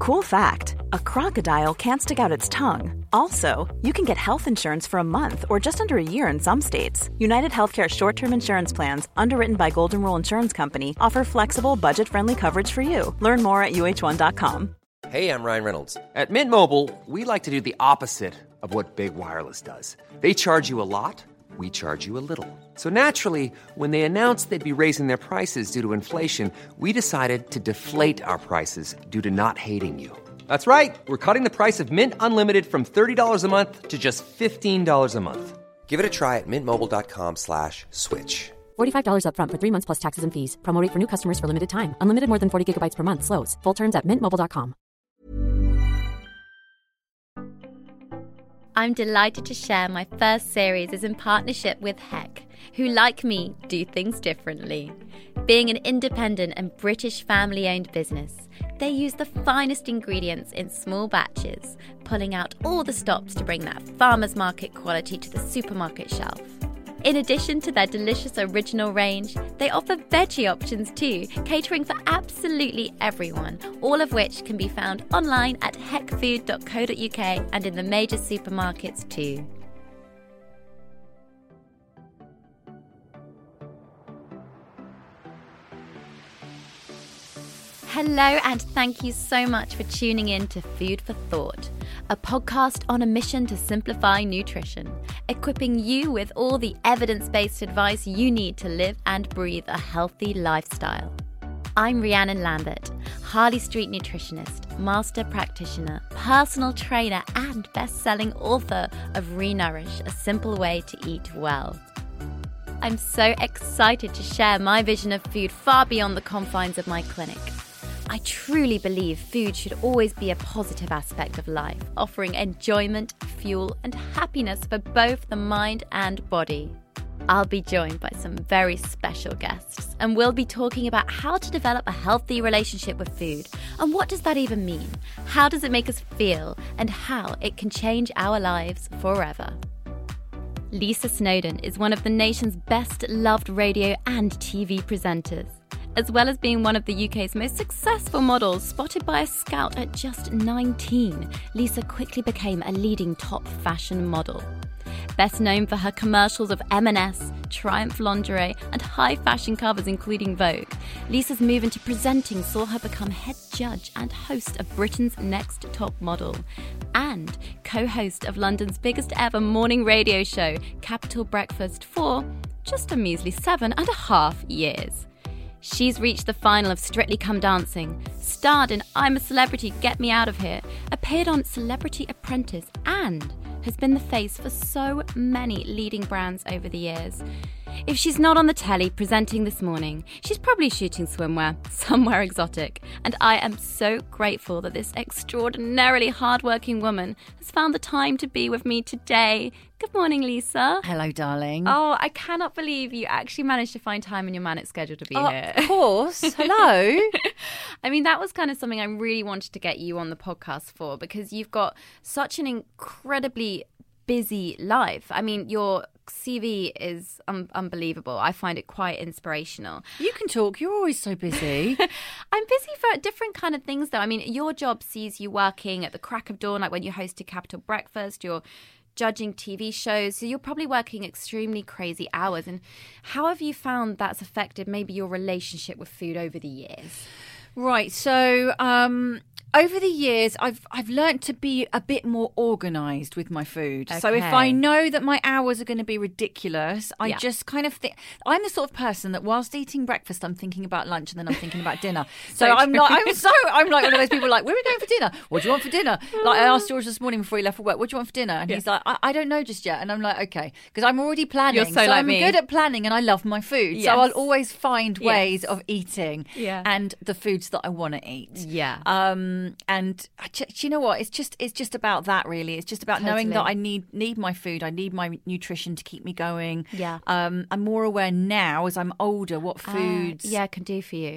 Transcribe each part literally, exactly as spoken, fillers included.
Cool fact, a crocodile can't stick out its tongue. Also, you can get health insurance for a month or just under a year in some states. United Healthcare short-term insurance plans, underwritten by Golden Rule Insurance Company, offer flexible, budget-friendly coverage for you. Learn more at U H one dot com. Hey, I'm Ryan Reynolds. At Mint Mobile, we like to do the opposite of what Big Wireless does. They charge you a lot, we charge you a little. So naturally, when they announced they'd be raising their prices due to inflation, we decided to deflate our prices due to not hating you. That's right. We're cutting the price of Mint Unlimited from thirty dollars a month to just fifteen dollars a month. Give it a try at mintmobile.com slash switch. forty-five dollars up front for three months plus taxes and fees. Promo rate for new customers for limited time. Unlimited more than forty gigabytes per month. Slows full terms at mint mobile dot com. I'm delighted to share my first series is in partnership with Heck, who, like me, do things differently. Being an independent and British family-owned business, they use the finest ingredients in small batches, pulling out all the stops to bring that farmer's market quality to the supermarket shelf. In addition to their delicious original range, they offer veggie options too, catering for absolutely everyone, all of which can be found online at heck food dot co dot uk and in the major supermarkets too. Hello and thank you so much for tuning in to Food for Thought, a podcast on a mission to simplify nutrition, equipping you with all the evidence-based advice you need to live and breathe a healthy lifestyle. I'm Rhiannon Lambert, Harley Street nutritionist, master practitioner, personal trainer and best-selling author of Renourish, A Simple Way to Eat Well. I'm so excited to share my vision of food far beyond the confines of my clinic. I truly believe food should always be a positive aspect of life, offering enjoyment, fuel, and happiness for both the mind and body. I'll be joined by some very special guests, and we'll be talking about how to develop a healthy relationship with food, and what does that even mean? How does it make us feel, and how it can change our lives forever. Lisa Snowdon is one of the nation's best-loved radio and T V presenters. As well as being one of the U K's most successful models, spotted by a scout at just nineteen, Lisa quickly became a leading top fashion model. Best known for her commercials of M and S, Triumph lingerie, and high fashion covers including Vogue, Lisa's move into presenting saw her become head judge and host of Britain's Next Top Model, and co-host of London's biggest ever morning radio show, Capital Breakfast, for just a measly seven and a half years. She's reached the final of Strictly Come Dancing, starred in I'm a Celebrity, Get Me Out of Here, appeared on Celebrity Apprentice, and has been the face for so many leading brands over the years. If she's not on the telly presenting this morning, she's probably shooting swimwear somewhere exotic, and I am so grateful that this extraordinarily hardworking woman has found the time to be with me today. Good morning, Lisa. Hello, darling. Oh, I cannot believe you actually managed to find time in your manic schedule to be oh, here. Of course. Hello. I mean, that was kind of something I really wanted to get you on the podcast for, because you've got such an incredibly busy life. I mean, your C V is un- unbelievable. I find it quite inspirational. You can talk. You're always so busy. I'm busy for different kind of things, though. I mean, your job sees you working at the crack of dawn, like when you hosted Capital Breakfast. You're judging T V shows, so you're probably working extremely crazy hours. And how have you found that's affected maybe your relationship with food over the years? Right. So, um, over the years, I've I've learnt to be a bit more organised with my food. Okay. So if I know that my hours are going to be ridiculous, I yeah. just kind of think I'm the sort of person that whilst eating breakfast, I'm thinking about lunch and then I'm thinking about dinner. So, so I'm not. I'm so I'm like one of those people like, where are we going for dinner? What do you want for dinner? Like I asked George this morning before he left for work, what do you want for dinner? And yeah. he's like, I, I don't know just yet. And I'm like, okay, because I'm already planning. You're so, so like I'm me. good at planning and I love my food. Yes. So I'll always find ways yes. of eating yeah. and the foods that I want to eat. Yeah. Um. And do you know what? It's just it's just about that, really. It's just about totally. knowing that I need need my food. I need my nutrition to keep me going. Yeah. Um. I'm more aware now as I'm older what foods uh, yeah can do for you.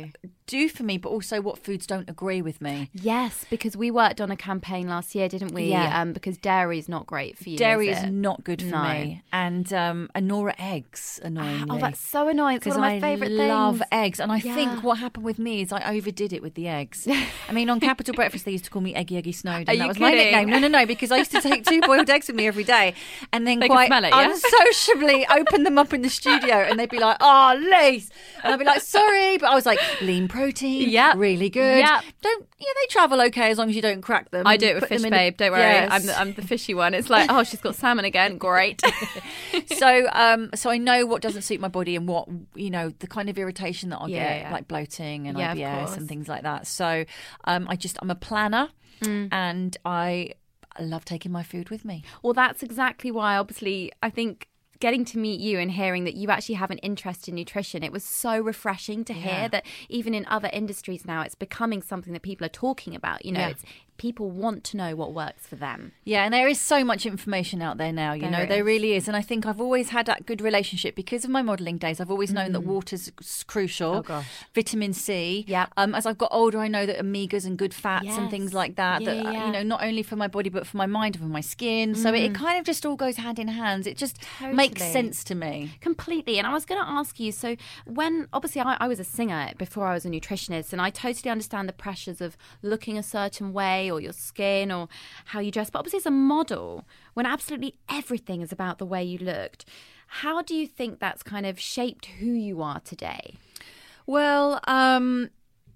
do for me, but also what foods don't agree with me. Yes, because we worked on a campaign last year, didn't we? Yeah. Um, because dairy is not great for you. Dairy is, is it? not good for No. me. And um, Anora eggs, annoyingly. Oh, that's so annoying. It's one of my I favourite things. love eggs. And I Yeah. think what happened with me is I overdid it with the eggs. I mean, on Capital Breakfast, they used to call me Eggy Eggy Snowden. Are that you was my kidding? nickname. No, no, no, because I used to take two boiled eggs with me every day and then They could quite smell it, yeah? unsociably open them up in the studio and they'd be like, oh, Lise. And I'd be like, sorry. But I was like, lean protein, Yep. really good. Yep. Don't, yeah, they travel okay as long as you don't crack them. I do it with Put them Fish in a- Babe, don't worry. Yes. I'm, the, I'm the fishy one. It's like, oh, she's got salmon again. Great. so um so I know what doesn't suit my body and what, you know, the kind of irritation that I'll Yeah, get, yeah. like bloating and Yeah, of I B S course. and things like that. So um I just I'm a planner Mm. and I love taking my food with me. Well, that's exactly why, obviously, I think getting to meet you and hearing that you actually have an interest in nutrition, it was so refreshing to hear Yeah. that even in other industries now, it's becoming something that people are talking about. You know, Yeah. it's people want to know what works for them. Yeah, and there is so much information out there now, you There know, there is. really is. And I think I've always had that good relationship because of my modelling days. I've always known that water's s- crucial. Oh, gosh. Vitamin C. Yep. Um, as I've got older, I know that omegas and good fats and things Yes. like that, Yeah, that, uh, yeah. you know, not only for my body, but for my mind and for my skin. So it, it kind of just all goes hand in hand. It just makes Totally. sense to me. Completely. And I was going to ask you, so when, obviously, I, I was a singer before I was a nutritionist, and I totally understand the pressures of looking a certain way or your skin or how you dress. But obviously, as a model, when absolutely everything is about the way you looked, how do you think that's kind of shaped who you are today? Well, um,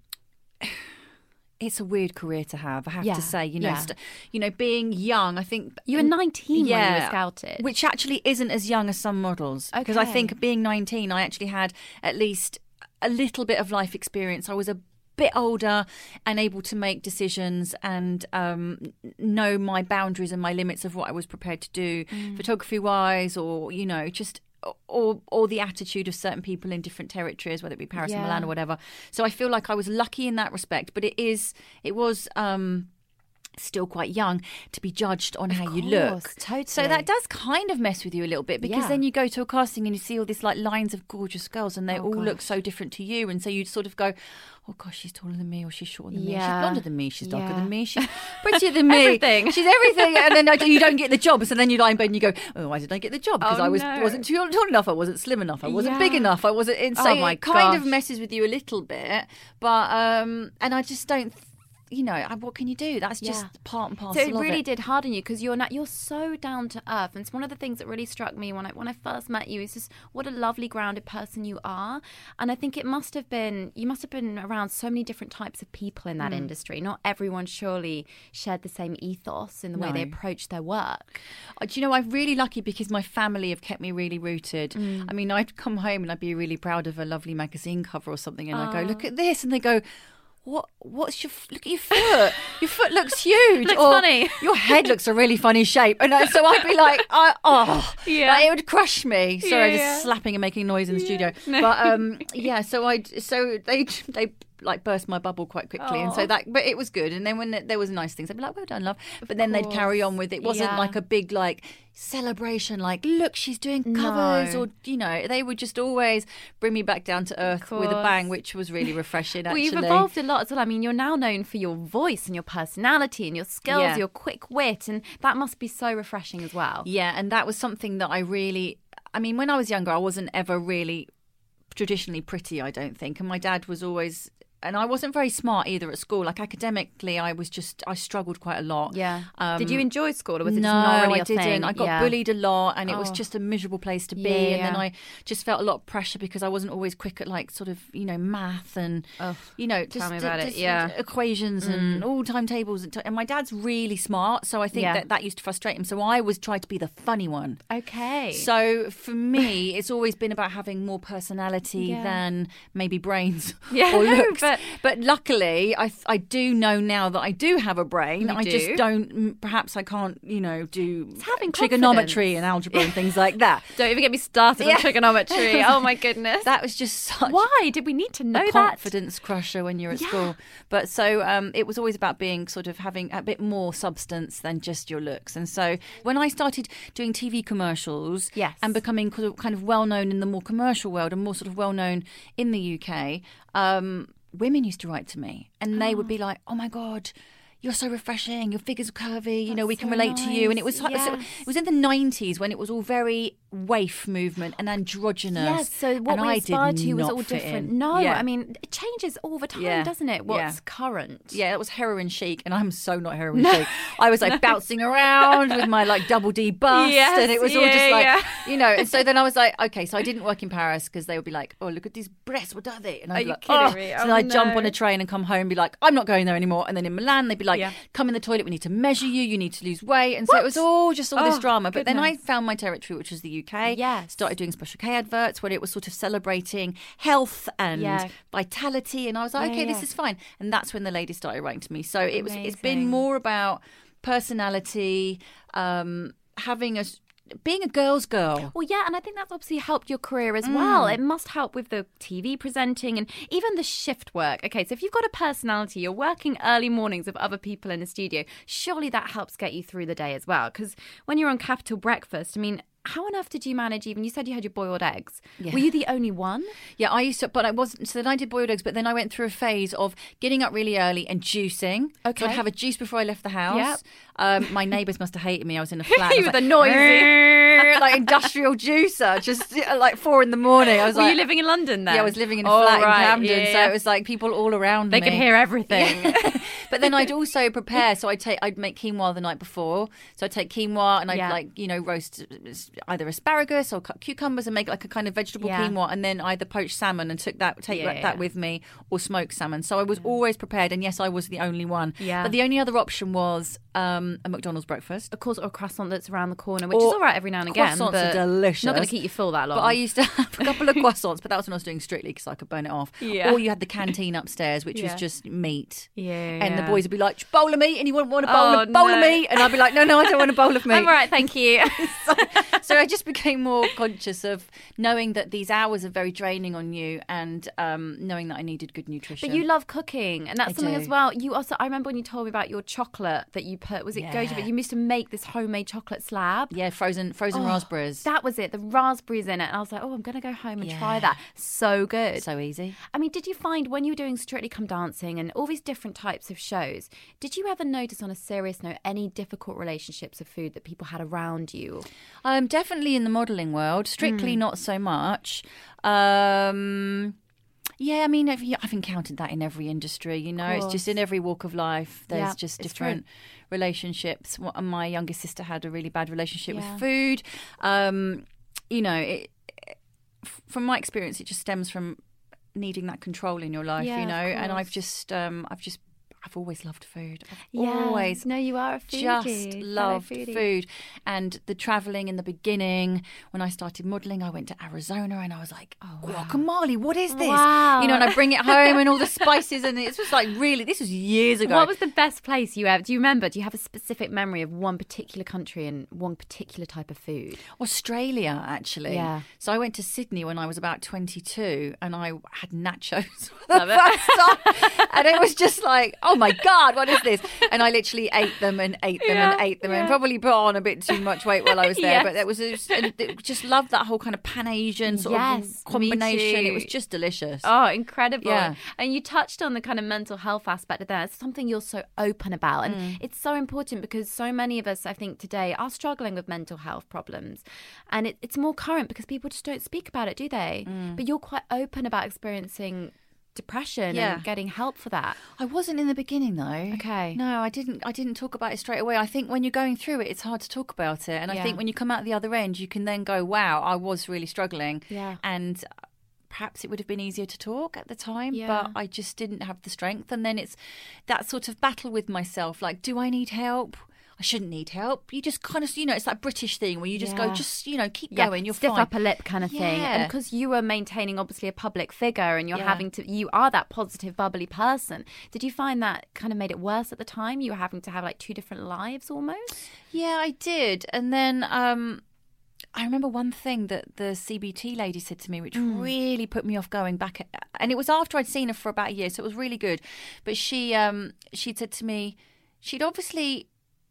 it's a weird career to have, I have Yeah, to say. You know, yeah. st- you know, being young, I think You were nineteen when you were scouted. which actually isn't as young as some models. Because I Okay. think being nineteen, I actually had at least a little bit of life experience. I was a bit older and able to make decisions and um, know my boundaries and my limits of what I was prepared to do, Mm. photography wise, or you know, just. Or, or the attitude of certain people in different territories, whether it be Paris Yeah. or Milan or whatever. So I feel like I was lucky in that respect, but it is, it was um, still quite young to be judged on how you look. course, totally. So that does kind of mess with you a little bit because Yeah. then you go to a casting and you see all these like lines of gorgeous girls and they Oh, all look gosh. so different to you, and so you sort of go, oh gosh, she's taller than me, or she's shorter than me, she's Yeah. blonder than me, she's darker Yeah. than me, she's prettier than me, Everything. she's everything, and then I- you don't get the job. So then you lie in bed and you go, oh, why didn't I get the job? Because Oh, I was no. wasn't too tall enough, I wasn't slim enough, I wasn't big Yeah. enough, I wasn't. And so Oh, my it kind of gosh. messes with you a little bit, but um, and I just don't. You know, I- what can you do? That's just Yeah. part and parcel So it of really it. did harden you because you're not, you're so down to earth, and it's one of the things that really struck me when I when I first met you is just what a lovely, grounded person you are. And I think it must have been you must have been around so many different types of people in Mm. that industry. Not everyone surely shared the same ethos in the way they No. approach their work. Uh, Do you know, I'm really lucky because my family have kept me really rooted. Mm. I mean, I'd come home and I'd be really proud of a lovely magazine cover or something, and I'd go, Oh. look at this, and they go, what? What's your f- look at your foot? Your foot looks huge. Looks or, funny. Your head looks a really funny shape, and I, so I'd be like, I, oh, Yeah. like, it would crush me. Sorry, Yeah, just yeah. slapping and making noise in the studio. But um, yeah, so I so they they. like burst my bubble quite quickly, and so Aw. that, but it was good. And then when there was nice things, I'd be like, well done, love. But then they'd carry on with it. It wasn't Yeah. like a big like celebration, like look, she's doing covers, No. or you know, they would just always bring me back down to earth with a course. bang, which was really refreshing. Well, Actually, you've evolved a lot as well. I mean, you're now known for your voice and your personality and your skills, Yeah. your quick wit, and that must be so refreshing as well. Yeah, and that was something that I really, I mean, when I was younger, I wasn't ever really traditionally pretty, I don't think. And my dad was always, and I wasn't very smart either at school. Like academically, I was just, I struggled quite a lot. Yeah. Um, Did you enjoy school, or was it no, just not really I your didn't. thing? I got Yeah. bullied a lot, and it was Oh. just a miserable place to be. Yeah, And then yeah. I just felt a lot of pressure because I wasn't always quick at like sort of you know math and Oh, you know tell just, me about it, just yeah. equations and all timetables. And, t- and my dad's really smart, so I think Yeah. that that used to frustrate him. So I was trying to be the funny one. Okay. So for me, it's always been about having more personality Yeah. than maybe brains Yeah, or looks. but- But luckily, I I do know now that I do have a brain. You I do. just don't. m- Perhaps I can't, you know, do having trigonometry confidence. and algebra and things like that. Don't even get me started Yeah. on trigonometry. Oh my goodness. That was just such Why did we need to know a that? confidence crusher when you're at Yeah. school. But so um, it was always about being sort of having a bit more substance than just your looks. And so when I started doing T V commercials Yes. and becoming kind of, kind of well known in the more commercial world and more sort of well known in the U K, um, women used to write to me, and they would be like, "Oh my God, you're so refreshing. Your figures are curvy. You That's know, we can so relate nice. to you." And it was Yes. so, it was in the nineties when it was all very waif movement and androgynous. Yes, so what and we I aspired did to was not all fit different. in. No, Yeah. I mean, it changes all the time, Yeah. doesn't it? What's Yeah. current? Yeah, that was heroin chic, and I'm so not heroin chic. I was like bouncing around with my like double D bust, Yes, and it was all yeah, just like, yeah. you know. And so then I was like, okay, so I didn't work in Paris because they would be like, oh, look at these breasts, what are they? And I'd Are be you like, kidding oh. me? So Oh, then I'd jump no. on a train and come home and be like, I'm not going there anymore. And then in Milan, they'd be like, Yeah. come in the toilet, we need to measure you, you need to lose weight. And so it was all just all this Oh, drama. But then I goodness. found my territory, which was the U K. Yes. Started doing Special K adverts where it was sort of celebrating health and Yeah. vitality, and I was like, Yeah, okay, yeah. this is fine. And that's when the ladies started writing to me. So it was it's been Amazing. more about personality, um, having a being a girl's girl. Well, yeah, and I think that's obviously helped your career as Mm. well. It must help with the T V presenting and even the shift work. Okay, so if you've got a personality, you're working early mornings with other people in the studio, surely that helps get you through the day as well. Because when you're on Capital Breakfast, I mean, how on earth did you manage even, you said you had your boiled eggs. Yeah. Were you the only one? Yeah, I used to, but I wasn't. So then I did boiled eggs, but then I went through a phase of getting up really early and juicing. Okay. So I'd have a juice before I left the house. Yep. Um, my neighbours must have hated me. I was in a flat. I You was were like, the noisy. like industrial juicer, just at like four in the morning. I was Were like, you living in London then? yeah, I was living in a Oh, flat right, in Camden, yeah, so yeah. it was like people all around They me. could hear everything. Yeah. But then I'd also prepare. So I'd take, I'd make quinoa the night before. So I'd take quinoa and I'd Yeah. like, you know, roast either asparagus or cut cucumbers and make like a kind of vegetable Yeah. quinoa, and then either poached salmon and took that, take Yeah, that, yeah. that with me, or smoked salmon. So I was always prepared. And yes, I was the only one. Yeah. But the only other option was um, a McDonald's breakfast. Of course, or a croissant that's around the corner, which Or is all right every now and again. croissants but are delicious. Not going to keep you full that long. But I used to have a couple of croissants, but that was when I was doing Strictly because I could burn it off. Yeah. Or you had the canteen upstairs, which Yeah. was just meat. Yeah, And the yeah. boys would be like, bowl of meat, and you wouldn't want a bowl, Oh, of, bowl of no. meat. And I'd be like, no, no, I don't want a bowl of meat. I'm all right, thank you. so, so I just became more conscious of knowing that these hours are very draining on you, and um, knowing that I needed good nutrition. But you love cooking, and that's I something do. as well. You also, I remember when you told me about your chocolate that you put, was it Yeah. goji? But you used to make this homemade chocolate slab. Yeah, frozen frozen Oh, raspberries. That was it, the raspberries in it. And I was like, oh, I'm going to go home and Yeah. try that. So good. So easy. I mean, did you find when you were doing Strictly Come Dancing and all these different types of shows, did you ever notice on a serious note any difficult relationships with food that people had around you? Um, definitely in the modelling world. Strictly Mm. not so much. Um, yeah, I mean, I've, I've encountered that in every industry. You know, it's just in every walk of life. There's Yeah, just it's different relationships. What- My youngest sister had a really bad relationship Yeah. with food. Um, you know, it, from my experience, it just stems from needing that control in your life. Yeah, you of know, and I've course. just, um, I've just. I've always loved food. I've Yeah. always No, you are a foodie. just fellow loved foodie. food. And the traveling in the beginning, when I started modelling, I went to Arizona and I was like, oh, guacamole, what is this? Wow. You know, and I bring it home and all the spices, and it was like really, this was years ago. What was the best place you ever? Do you remember? Do you have a specific memory of one particular country and one particular type of food? Australia, actually. Yeah. So I went to Sydney when I was about twenty-two, and I had nachos for Love the it. first time. And it was just like, oh my God, what is this? And I literally ate them and ate them Yeah, and ate them yeah. and probably put on a bit too much weight while I was there. Yes. But it was just, and it- just loved that whole kind of Pan-Asian sort Yes, of combination. me It was too. just delicious. Oh, incredible. Yeah. And you touched on the kind of mental health aspect of that. It's something you're so open about. And Mm. it's so important because so many of us, I think, today are struggling with mental health problems. And it, it's more current because people just don't speak about it, do they? Mm. But you're quite open about experiencing depression Yeah. and getting help for that. I wasn't in the beginning though. Okay. No, I didn't I didn't talk about it straight away. I think when you're going through it, it's hard to talk about it. And I Yeah. think when you come out the other end, you can then go, wow, I was really struggling. Yeah. And perhaps it would have been easier to talk at the time, Yeah. but I just didn't have the strength. And then it's that sort of battle with myself. Like, do I need help? I shouldn't need help. You just kind of, you know, it's that British thing where you just go, Yeah. just, you know, keep Yeah, going. You're stiff fine. upper lip kind of thing. Yeah. And because you were maintaining obviously a public figure and you're Yeah. having to, you are that positive, bubbly person. Did you find that kind of made it worse at the time? You were having to have like two different lives almost? Yeah, I did. And then um, I remember one thing that the C B T lady said to me, which Mm. really put me off going back. At, and it was after I'd seen her for about a year, so it was really good. But she, um, she'd said to me, she'd obviously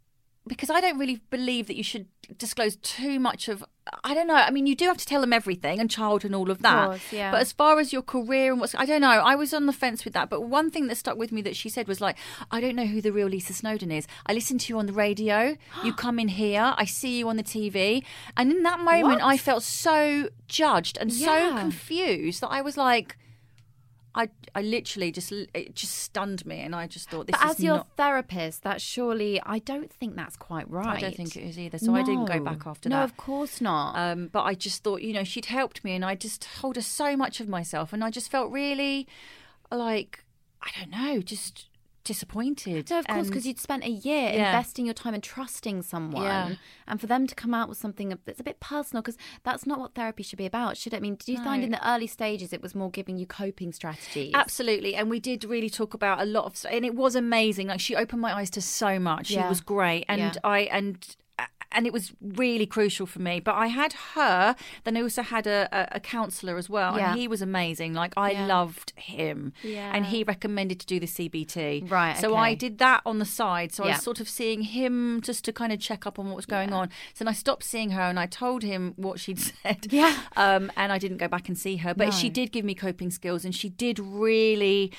because I don't really believe that you should disclose too much of, I don't know. I mean, you do have to tell them everything and childhood and all of that. Of course, yeah. But as far as your career and what's, I don't know. I was on the fence with that. But one thing that stuck with me that she said was like, I don't know who the real Lisa Snowdon is. I listen to you on the radio. You come in here. I see you on the T V. And in that moment, What? I felt so judged and so Yeah. confused that I was like, I, I literally just, it just stunned me. And I just thought, this But is as your not... therapist, that surely, I don't think that's quite right. I don't think it is either. So I didn't go No. back after no, that. of course not. Um, but I just thought, you know, she'd helped me and I just told her so much of myself. And I just felt really like, I don't know, just disappointed. No, of course, And- because you'd spent a year Yeah. investing your time and trusting someone. Yeah. And for them to come out with something that's a bit personal, because that's not what therapy should be about, should it? I mean, did you No. find in the early stages it was more giving you coping strategies? Absolutely. And we did really talk about a lot of stuff. And it was amazing. Like, she opened my eyes to so much. She Yeah. was great. And Yeah. I, and, and it was really crucial for me. But I had her, then I also had a, a, a counsellor as well. Yeah. And he was amazing. Like, I Yeah. loved him. Yeah. And he recommended to do the C B T. Right, So okay. I did that on the side. So I Yeah. was sort of seeing him just to kind of check up on what was going on. So then I stopped seeing her and I told him what she'd said. Yeah. Um, and I didn't go back and see her. But No. she did give me coping skills and she did really...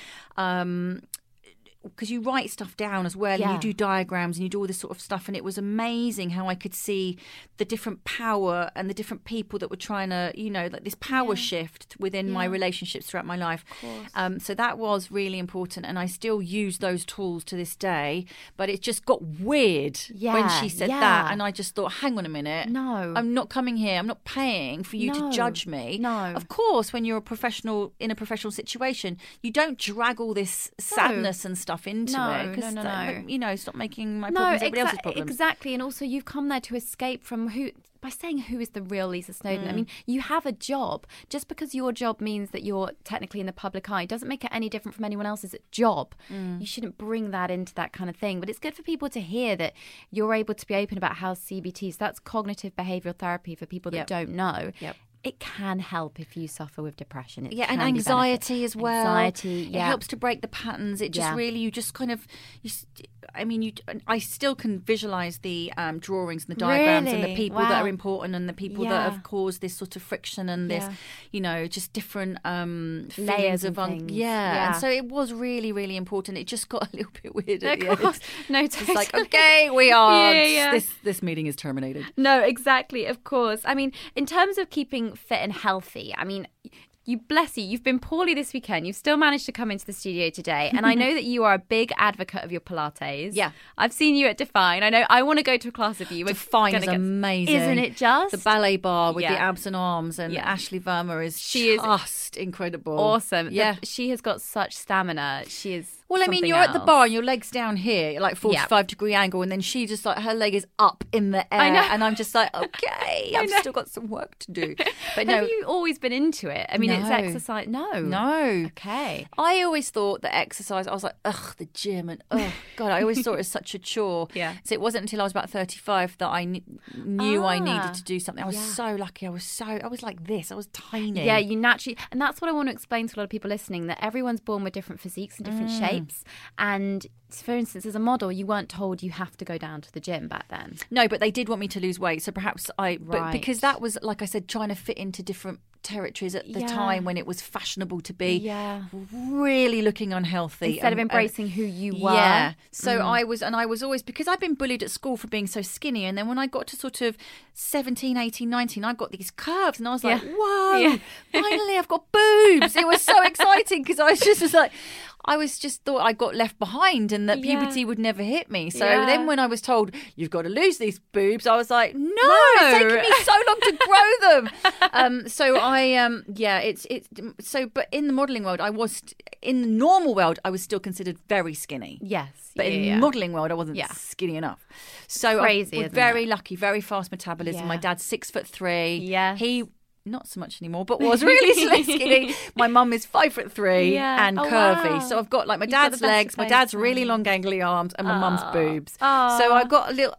Um, because you write stuff down as well Yeah. and you do diagrams and you do all this sort of stuff, and it was amazing how I could see the different power and the different people that were trying to, you know, like this power shift within my relationships throughout my life. Um, so that was really important, and I still use those tools to this day. But it just got weird when Yeah, she said yeah. that, and I just thought, hang on a minute, No. I'm not coming here, I'm not paying for you No. to judge me. No. Of course, when you're a professional in a professional situation, you don't drag all this sadness and stuff into No, it. 'cause no, no, that- no. You know, stop making my No, problems everybody else's exa- problems. exactly. And also, you've come there to escape from who. By saying who is the real Lisa Snowdon, Mm. I mean, you have a job. Just because your job means that you're technically in the public eye doesn't make it any different from anyone else's job. Mm. You shouldn't bring that into that kind of thing. But it's good for people to hear that you're able to be open about how C B T, so that's cognitive behavioural therapy for people that Yep. don't know. Yep. It can help if you suffer with depression. It Yeah, and can be anxiety benefit. as well. Anxiety, It yeah. helps to break the patterns. It just Yeah. really, you just kind of, you, s- I mean, you. I still can visualize the um, drawings and the diagrams and the Really? people that Wow. are important and the people Yeah. that have caused this sort of friction and this, Yeah. you know, just different um, Layers feelings and of, un- things. yeah. Yeah. And so it was really, really important. It just got a little bit weird at Of the end. course. No, It's like, totally. okay, we are. Yeah, yeah. This this meeting is terminated. No, exactly, of course. I mean, in terms of keeping fit and healthy, I mean, you bless you, you've been poorly this weekend. You've still managed to come into the studio today. And I know that you are a big advocate of your Pilates. Yeah. I've seen you at Define. I know I want to go to a class with you. We're Define gonna is get- amazing. Isn't it just? The ballet bar with Yeah. the abs and arms, and Yeah. Ashley Verma is She is just incredible. Awesome. Yeah. The- she has got such stamina. She is. Well, I mean, something you're at the else. bar and your leg's down here, like forty-five degree angle, and then she just like her leg is up in the air, I know. and I'm just like, okay, I've still got some work to do. But no, Have you always been into it? I mean, it's No. exercise. No. no. Okay. I always thought that exercise, I was like, ugh, the gym, and ugh, God, I always thought it was such a chore. Yeah. So it wasn't until I was about thirty-five that I kn- knew I Ah. needed to do something. I was Yeah. so lucky. I was so, I was like this. I was tiny. Yeah, you naturally, and that's what I want to explain to a lot of people listening, that everyone's born with different physiques and different Mm. shapes. And for instance, as a model, you weren't told you have to go down to the gym back then. No, but they did want me to lose weight. So perhaps I, but Right. because that was, like I said, trying to fit into different territories at the Yeah. time when it was fashionable to be Yeah. really looking unhealthy. Instead of and- embracing and- who you were. Yeah. So Mm. I was, and I was always, because I'd been bullied at school for being so skinny. And then when I got to sort of seventeen, eighteen, nineteen, I got these curves and I was like, Yeah. whoa, Yeah. finally I've got boobs. It was so exciting because I was just was like, I was just thought I got left behind and that Yeah. puberty would never hit me. So Yeah. then when I was told you've got to lose these boobs, I was like, no, No. it's taken me so long to grow them. um, so I, um, yeah, it's it's so. But in the modelling world, I was in the normal world, I was still considered very skinny. Yes. But yeah, in yeah. the modelling world, I wasn't Yeah. skinny enough. So Crazy, I was isn't very it? lucky, very fast metabolism. Yeah. My dad's six foot three. Yes. He. Not so much anymore, but was really skinny. My mum is five foot three Yeah. and Oh, curvy. wow. So I've got like my You've got dad's the best legs, of my both dad's really worlds. long gangly arms, and my mum's Oh. boobs. Oh. So I got a little. I got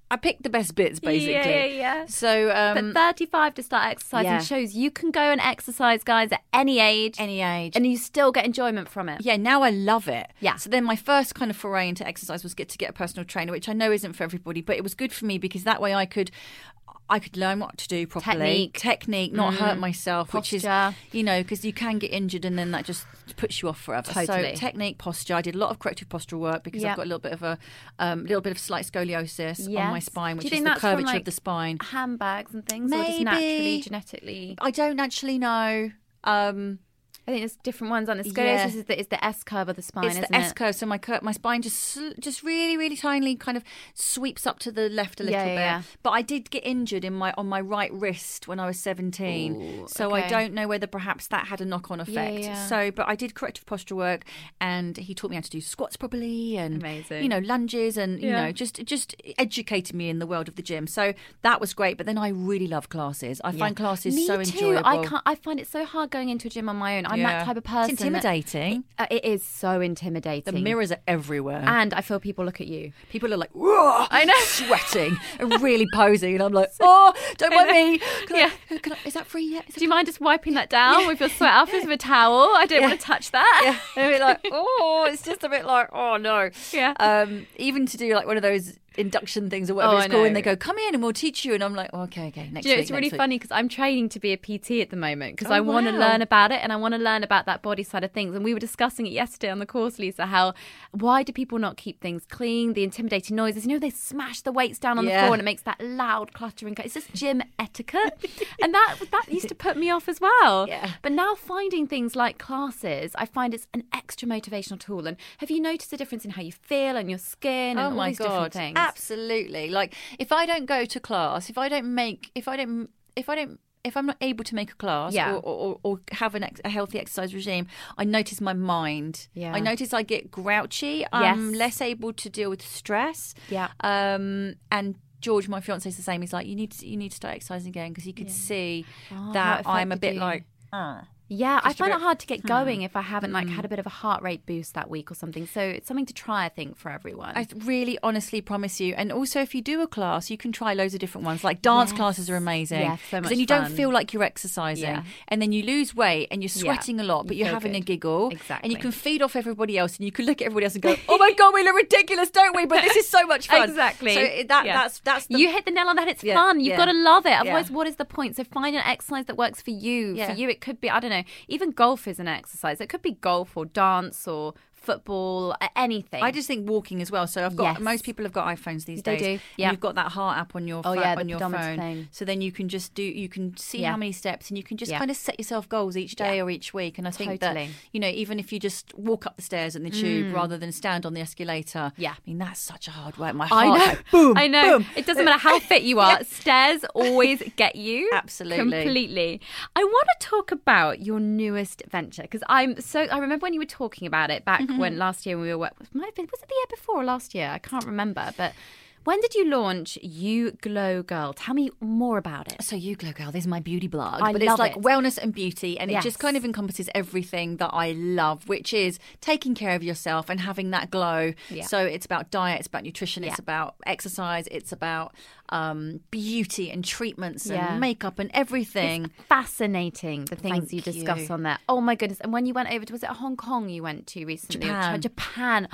I picked the best bits, basically. Yeah, yeah, yeah. So, um, but thirty-five to start exercising yeah. shows you can go and exercise, guys, at any age. Any age. And you still get enjoyment from it. Yeah, now I love it. Yeah. So then my first kind of foray into exercise was get to get a personal trainer, which I know isn't for everybody, but it was good for me because that way I could... I could learn what to do properly. Technique. Technique, not mm. hurt myself, posture. Which is, you know, because you can get injured and then that just puts you off forever. Totally. So technique, posture. I did a lot of corrective postural work because yep. I've got a little bit of a um, little bit of slight scoliosis yes. on my spine, which do you is think the that's curvature from, like, of the spine. Handbags and things, Maybe. or just naturally, genetically? I don't actually know. Um, I think there's different ones on the scoliosis. Yeah. Is the, is the S curve of the spine, it's isn't the S it? curve, so my cur- my spine just just really really tiny kind of sweeps up to the left a little Yeah, bit. yeah. But I did get injured in my on my right wrist when I was seventeen, Ooh, so okay. I don't know whether perhaps that had a knock on effect. Yeah, yeah. So, but I did corrective posture work, and he taught me how to do squats properly and Amazing. you know lunges and you Yeah. know just just educated me in the world of the gym. So that was great. But then I really love classes. I Yeah. find classes Me so too. enjoyable. I can't. I find it so hard going into a gym on my own. I'm Yeah. that type of person. It's intimidating. That, uh, it is so intimidating. The mirrors are everywhere. And I feel people look at you. People are like, whoa, I know. sweating and really posing. And I'm like, oh, don't mind me. Can Yeah. I, can I, is that free yet? Is Do you mind just wiping that down with your sweat off with a towel? I don't Yeah. want to touch that. Yeah. And a bit like, oh, it's just a bit like, oh, no. Yeah. Um, even to do like one of those induction things or whatever Oh, it's I called, know. and they go, come in and we'll teach you. And I'm like, oh, okay, okay, next Do you know, week. it's really next week. funny because I'm training to be a P T at the moment because Oh, I want to wow. learn about it and I want to learn about that body side of things. And we were discussing it yesterday on the course, Lisa, how why do people not keep things clean? The intimidating noises. You know, they smash the weights down on the Yeah. floor and it makes that loud cluttering. It's just gym etiquette. And that that used to put me off as well. Yeah. But now finding things like classes, I find it's an extra motivational tool. And have you noticed the difference in how you feel and your skin and Oh all my these different god! things? Absolutely. Like if I don't go to class, if I don't make, if I don't, if I don't. If I'm not able to make a class Yeah. or, or, or have an ex- a healthy exercise regime, I notice my mind. Yeah. I notice I get grouchy. I'm Yes. less able to deal with stress. Yeah. Um, and George, my fiance, is the same. He's like, you need to, you need to start exercising again because he could see Oh, that how it I'm a affected bit you. like, uh. Yeah, I Just a find bit- it hard to get hmm. going if I haven't like had a bit of a heart rate boost that week or something. So it's something to try, I think, for everyone. I really honestly promise you. And also, if you do a class, you can try loads of different ones. Like dance Yes. classes are amazing. Yeah, so 'Cause much then you fun. don't feel like you're exercising. Yeah. And then you lose weight and you're Yeah. sweating a lot, but You you're feel having a good. giggle. Exactly. And you can feed off everybody else and you can look at everybody else and go, oh my God, we look ridiculous, don't we? But this is so much fun. Exactly. So it- that, Yeah. that's, that's the... You hit the nail on the head. It's Yeah, fun. You've yeah. got to love it. Otherwise, Yeah. what is the point? So find an exercise that works for you. Yeah. For you, it could be, I don't know, even golf is an exercise. It could be golf or dance or football, a- anything. I just think walking as well. So I've got Yes. most people have got iPhones these They days. do, And yeah. you've got that heart app on your Oh, phone, yeah, the on your pedometer phone. thing. So then you can just do you can see Yeah. how many steps and you can just Yeah. kind of set yourself goals each day Yeah. or each week. And I think Totally. that you know even if you just walk up the stairs in the tube rather than stand on the escalator. Yeah. I mean that's such a hard work. My I heart know. like, boom. I know. boom. It doesn't matter how fit you are. Stairs always get you. Absolutely. Completely. I want to talk about your newest venture because I'm so. I remember when you were talking about it back Mm-hmm. when last year we were. Might have been, was it the year before or last year? I can't remember. But when did you launch You Glow Girl? Tell me more about it. So You Glow Girl, this is my beauty blog. I but love it's like it. wellness and beauty and Yes. it just kind of encompasses everything that I love, which is taking care of yourself and having that glow. Yeah. So it's about diet, it's about nutrition, Yeah. it's about exercise, it's about um, beauty and treatments Yeah. and makeup and everything. It's fascinating the things Thank you discuss you. on there. Oh my goodness! And when you went over to was it Hong Kong you went to recently? Or Japan. Japan.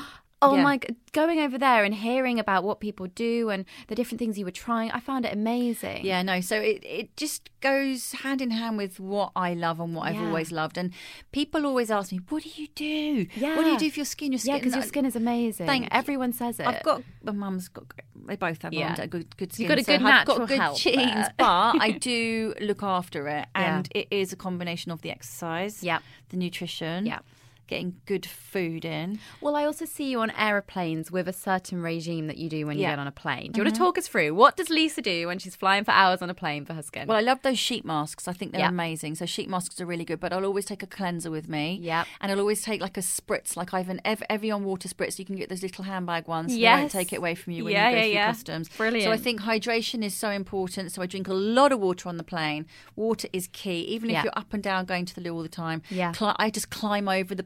Oh Yeah. my! g- Going over there and hearing about what people do and the different things you were trying, I found it amazing. Yeah, no. So it, it just goes hand in hand with what I love and what I've Yeah. always loved. And people always ask me, what do you do? Yeah. What do you do for your skin? Your skin? Yeah, because your skin is amazing. Thank you. Everyone says it. I've got my mum's got they both have Yeah. mum and good good skin. You've got a so good I've natural got good health genes, there. but I do look after it, Yeah. and it is a combination of the exercise, Yeah. the nutrition, Yeah. getting good food in. Well, I also see you on aeroplanes with a certain regime that you do when you Yeah. get on a plane. Do you want to talk us through what does Lisa do when she's flying for hours on a plane for her skin? Well, I love those sheet masks. I think they're Yeah. amazing. So sheet masks are really good, but I'll always take a cleanser with me. Yep. And I'll always take like a spritz, like I've an Ev- Evian water spritz. You can get those little handbag ones. So they Yes. won't take it away from you when Yeah, you go yeah, through yeah. customs. Brilliant. So I think hydration is so important. So I drink a lot of water on the plane. Water is key. Even if Yeah. you're up and down going to the loo all the time. Yeah. Cli- I just climb over the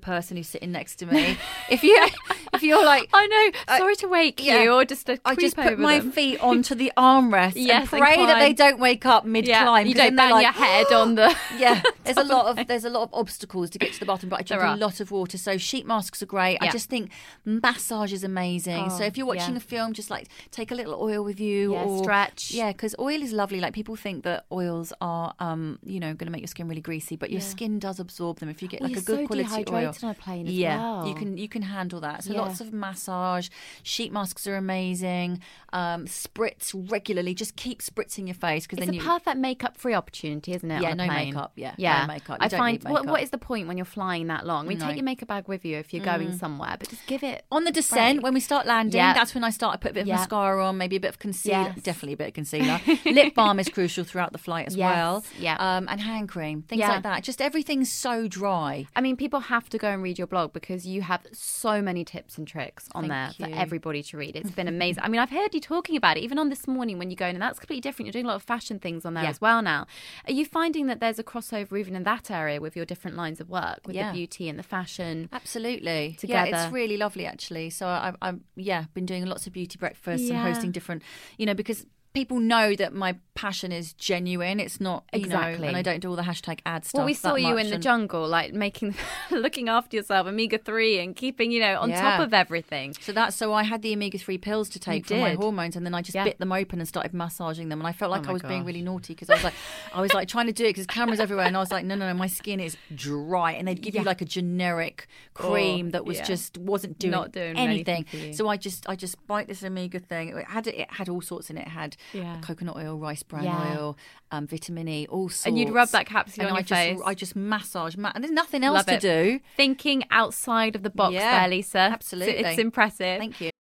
person who's sitting next to me. if you if you're like, I know, sorry uh, to wake yeah, you, or just a I just put over my them. feet onto the armrest yes, and pray and that they don't wake up mid climb. Yeah, you don't bang like, your head on the. Yeah, there's a lot of there's a lot of obstacles to get to the bathroom, but I drink There a are. lot of water. So sheet masks are great. Yeah. I just think massage is amazing. Oh, so if you're watching yeah. a film, just like take a little oil with you, Yeah, or stretch. Yeah, because oil is lovely. Like people think that oils are, um, you know, going to make your skin really greasy, but your Yeah. skin does absorb them if you get Well, like a you're good so quality oil. dehydrated on a plane as yeah, well. you can you can handle that. So Yeah. lots of massage. Sheet masks are amazing. Um, spritz regularly. Just keep spritzing your face because It's then a you. perfect makeup-free opportunity, isn't it? Yeah, on a no plane? makeup, yeah, yeah. no makeup. You I don't find need what, makeup. what is the point when you're flying that long? I mean, No. take your makeup bag with you if you're going somewhere, but just give it On the descent, break. when we start landing, Yeah. that's when I start. I put a bit of Yeah. mascara on, maybe a bit of concealer. Yes. Definitely a bit of concealer. Lip balm is crucial throughout the flight as Yes. well. Yeah. Um, and hand cream, things Yeah. like that. Just everything's so dry. I mean, people have to go and read your blog because you have so many tips and tricks on Thank there you. for everybody to read. It's been amazing. I mean, I've heard you talking about it even on This Morning when you go in, and that's completely different. You're doing a lot of fashion things on there Yeah. as well now. Are you finding that there's a crossover even in that area with your different lines of work, with Yeah. the beauty and the fashion? Absolutely. Together. Yeah, it's really lovely actually. So I, I, I'm yeah, been doing lots of beauty breakfasts and Yeah. hosting different, you know, because people know that my passion is genuine. It's not, you Exactly. know, and I don't do all the hashtag ad stuff. Well, we saw that you much in the and- jungle, like making, looking after yourself, omega three, and keeping, you know, on Yeah. top of everything. So that's so I had the omega three pills to take You for my did. hormones, and then I just Yeah. bit them open and started massaging them, and I felt like Oh I my was being gosh. really naughty because I was like, I was like trying to do it because cameras everywhere, and I was like, no, no, no, my skin is dry, and they'd give you Yeah. like a generic cream Oh, that was yeah. just wasn't doing, Not doing anything. anything for you. So I just I just bite this omega thing. It had it had all sorts in it. It had Yeah. coconut oil, rice bran Yeah. oil, um, vitamin E, all sorts. And you'd rub that capsule and on I your just, face. I just massage, ma- and there's nothing else Love to it. do. Thinking outside of the box Yeah, there, Lisa. absolutely. It's, it's impressive. Thank you.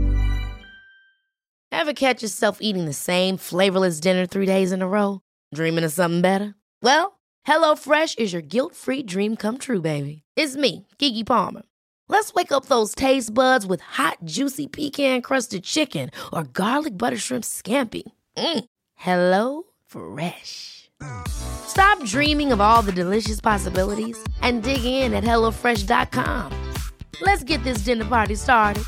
Ever catch yourself eating the same flavorless dinner three days in a row? Dreaming of something better? Well, HelloFresh is your guilt-free dream come true, baby. It's me, Keke Palmer. Let's wake up those taste buds with hot, juicy pecan-crusted chicken or garlic butter shrimp scampi. Mm. Hello Fresh. Stop dreaming of all the delicious possibilities and dig in at hello fresh dot com. Let's get this dinner party started.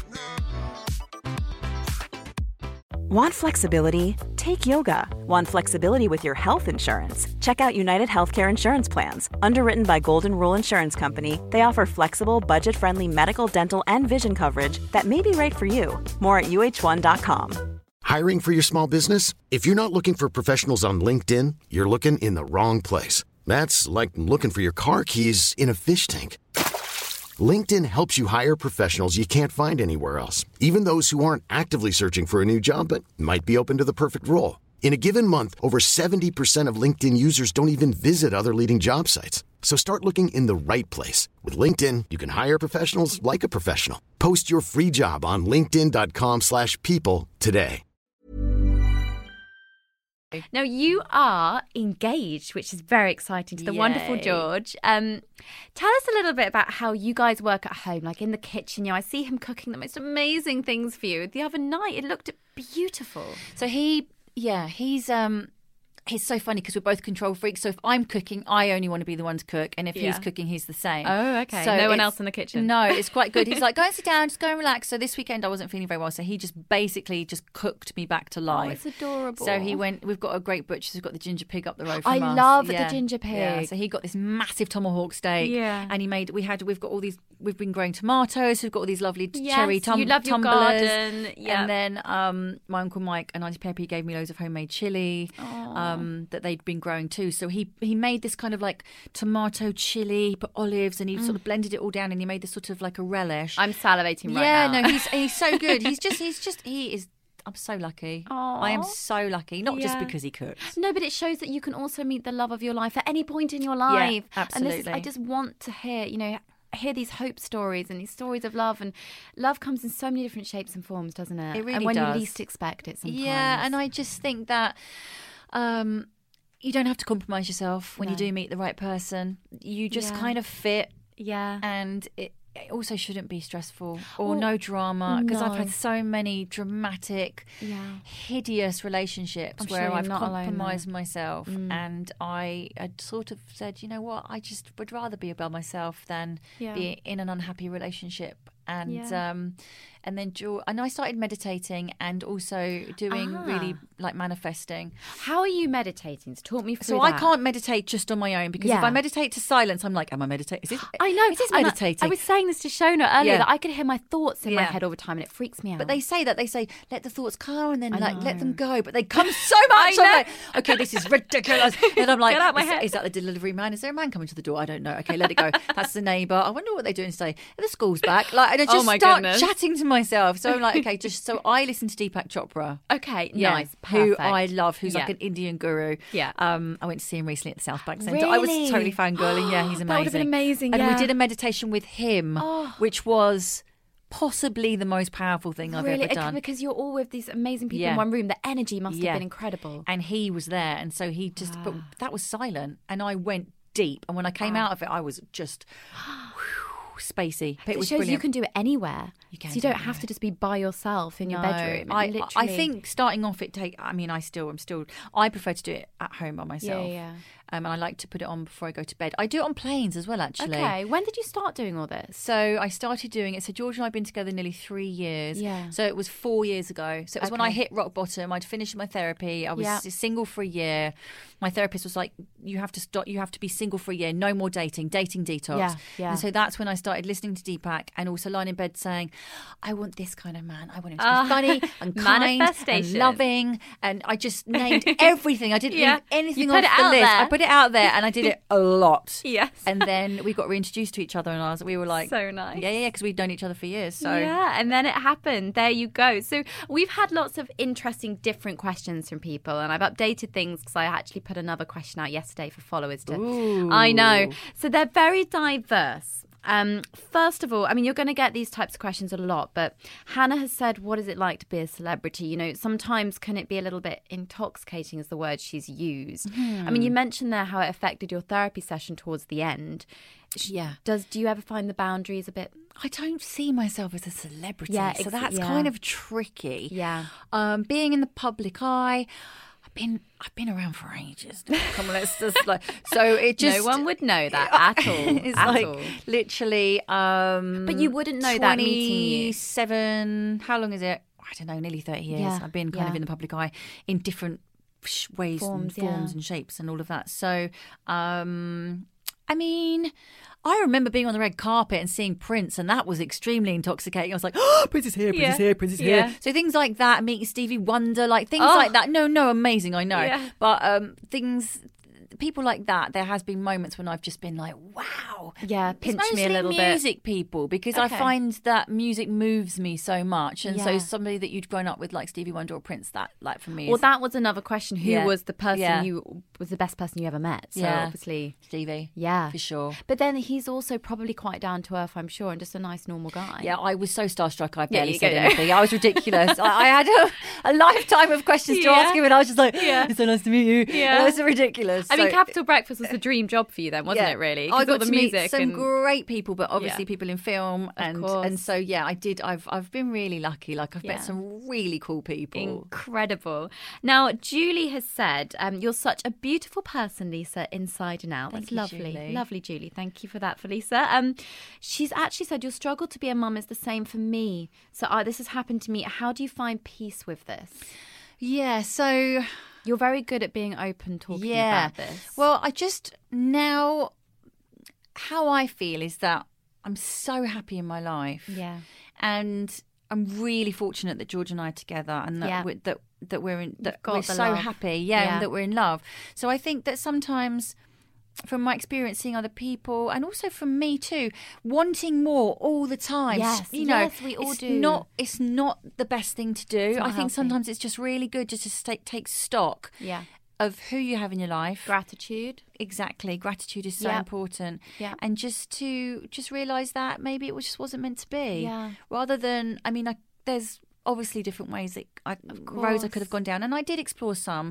Want flexibility? Take yoga. Want flexibility with your health insurance? Check out United Healthcare Insurance Plans. Underwritten by Golden Rule Insurance Company, they offer flexible, budget-friendly medical, dental, and vision coverage that may be right for you. More at U H one dot com. Hiring for your small business? If you're not looking for professionals on LinkedIn, you're looking in the wrong place. That's like looking for your car keys in a fish tank. LinkedIn helps you hire professionals you can't find anywhere else, even those who aren't actively searching for a new job but might be open to the perfect role. In a given month, over seventy percent of LinkedIn users don't even visit other leading job sites. So start looking in the right place. With LinkedIn, you can hire professionals like a professional. Post your free job on linkedin dot com slash people today. Now, you are engaged, which is very exciting, to the Yay. wonderful George. Um, tell us a little bit about how you guys work at home, like in the kitchen. You know, I see him cooking the most amazing things for you. The other night, it looked beautiful. So he, yeah, he's um, he's so funny because we're both control freaks. So if I'm cooking, I only want to be the one to cook, and if Yeah. he's cooking, he's the same. Oh, okay. So No one it's- else in the kitchen. No, it's quite good. He's like, go and sit down, just go and relax. So this weekend I wasn't feeling very well, so he just basically just cooked me back to life. Oh, it's adorable. So he went. We've got a great butcher. We've got the ginger pig up the road I from us. love the Yeah. ginger Yeah. pig. So he got this massive tomahawk steak. Yeah. And he made. We had. We've got all these. We've been growing tomatoes. We've got all these lovely Yes, cherry tum- you love your tumblers. garden. Yeah. And then um, my uncle Mike and Auntie Peppy gave me loads of homemade chili um, that they'd been growing too. So he he made this kind of like tomato chili, put olives, and he sort of blended it all down, and he made this sort of like a relish. I'm salivating right yeah, now. no, he's he's so good. He's just he's just he is. I'm so lucky. I am Aw. so lucky. Not just Yeah. because he cooks. No, but it shows that you can also meet the love of your life at any point in your life. And this is, I absolutely. just want to hear, you know, hear these hope stories and these stories of love. And love comes in so many different shapes and forms, doesn't it? It really And when does. you least expect it sometimes. Yeah, and I just think that um, you don't have to compromise yourself when you No. do meet the right person. You just Yeah. kind of fit, Yeah. and it. it also shouldn't be stressful or well, no drama, because no. I've had so many dramatic, yeah. hideous relationships I'm where sure I've compromised myself mm. and I had sort of said, you know what, I just would rather be by myself than yeah. be in an unhappy relationship. And yeah. um, and then and I started meditating and also doing ah. really like manifesting. How are you meditating? So talk me through so that. I can't meditate just on my own, because yeah. if I meditate to silence, I'm like, am I meditating? Is this, I know. Is this meditating? I, I was saying this to Shona earlier yeah. that I could hear my thoughts in yeah. my head all the time and it freaks me out. But they say that. They say, let the thoughts come and then like let them go. But they come so much. I'm like, okay, this is ridiculous. And I'm like, Get out my is, head. is that the delivery man? Is there a man coming to the door? I don't know. Okay, let it go. That's the neighbour. I wonder what they're doing today. The school's back. Like, and I just oh my start goodness. chatting to myself. So I'm like, okay, just so I listen to Deepak Chopra. Okay, yeah, nice, who perfect. I love, who's yeah. like an Indian guru. Yeah, um, I went to see him recently at the South Bank Centre. Really? I was totally fangirling. Yeah, he's amazing. That would have been amazing. And yeah. we did a meditation with him, oh. which was possibly the most powerful thing I've really? ever done. Because you're all with these amazing people yeah. in one room. The energy must yeah. have been incredible. And he was there, and so he just. Ah. But that was silent, and I went deep. And when I came ah. out of it, I was just. Spacey. It, it was shows brilliant. You can do it anywhere. You can. So you do don't it have anywhere. to just be by yourself in no, your bedroom. I, literally... I think starting off, it take. I mean, I still, I'm still. I prefer to do it at home by myself. Yeah, yeah. Um, and I like to put it on before I go to bed. I do it on planes as well, actually. Okay. When did you start doing all this? So I started doing it. So George and I have been together nearly three years. Yeah. So it was four years ago. So it was okay. when I hit rock bottom. I'd finished my therapy. I was yeah. single for a year. My therapist was like, "You have to stop. You have to be single for a year. No more dating. Dating detox." Yeah, yeah. And so that's when I started listening to Deepak and also lying in bed saying, "I want this kind of man. I want him to be uh, funny and kind and loving." And I just named everything. I didn't yeah. leave anything you put off it the out list. There. I put it out there, and I did it a lot. Yes. And then we got reintroduced to each other, and I was, we were like, so nice. Yeah, yeah, because we'd known each other for years. So yeah, and then it happened. There you go. So we've had lots of interesting, different questions from people, and I've updated things because I actually put another question out yesterday for followers to. Ooh. I know. So they're very diverse. Um, first of all, I mean, you're going to get these types of questions a lot, but Hannah has said, what is it like to be a celebrity? You know, sometimes can it be a little bit intoxicating is the word she's used. Hmm. I mean, you mentioned there how it affected your therapy session towards the end. Yeah. Does do you ever find the boundaries a bit? I don't see myself as a celebrity, yeah, so that's yeah. kind of tricky. Yeah. Um, being in the public eye, I've been I've been around for ages. Come on, let's just like so it just no one would know that at all. It's at like all. literally. Um, but you wouldn't know that meeting you. Seven. How long is it? I don't know. Nearly thirty years. Yeah, I've been kind yeah. of in the public eye in different ways forms, and forms yeah. and shapes and all of that. So, um, I mean. I remember being on the red carpet and seeing Prince, and that was extremely intoxicating. I was like, oh, Prince is here, Prince yeah. is here, Prince is yeah. here. So things like that, meeting Stevie Wonder, like things oh. like that. No, no, amazing, I know. Yeah. But um, things, people like that, there has been moments when I've just been like, wow. Yeah, pinch it's me a little music bit. music people, because okay. I find that music moves me so much. And yeah. so somebody that you'd grown up with like Stevie Wonder or Prince, that like for me Well, is, that was another question. Who yeah. was the person yeah. you was the best person you ever met? So yeah. obviously Stevie. Yeah. For sure. But then he's also probably quite down to earth, I'm sure, and just a nice normal guy. Yeah, I was so starstruck I barely yeah, said go, anything. I was ridiculous. I, I had a, a lifetime of questions to yeah. ask him, and I was just like, yeah. it's so nice to meet you. Yeah. It was so ridiculous. I so, mean, Capital Breakfast was the dream job for you then, wasn't yeah. it, really? I got all the to music meet some and... great people, but obviously yeah. people in film. And course. and so, yeah, I did. I've I've been really lucky. Like, I've Yeah. met some really cool people. Incredible. Now, Julie has said, um, you're such a beautiful person, Lisa, inside and out. Thank That's you, lovely. Julie. Lovely, Julie. Thank you for that, for Lisa. Um, she's actually said, your struggle to be a mum is the same for me. So uh, this has happened to me. How do you find peace with this? Yeah, so... You're very good at being open, talking yeah. about this. Well, I just... Now, how I feel is that I'm so happy in my life. Yeah. And I'm really fortunate that George and I are together, and that Yeah. we're, that that we're in that got we're the so love. happy, yeah, Yeah. and that we're in love. So I think that sometimes, from my experience seeing other people, and also from me too, wanting more all the time. Yes, you know, yes, we all it's do. Not it's not the best thing to do. not I think healthy. sometimes it's just really good just to take take stock. Yeah. Of who you have in your life. Gratitude. Exactly. Gratitude is so Yep. important. Yeah. And just to just realise that maybe it just wasn't meant to be. Yeah. Rather than, I mean, I, there's obviously different ways that I, roads I could have gone down. And I did explore some.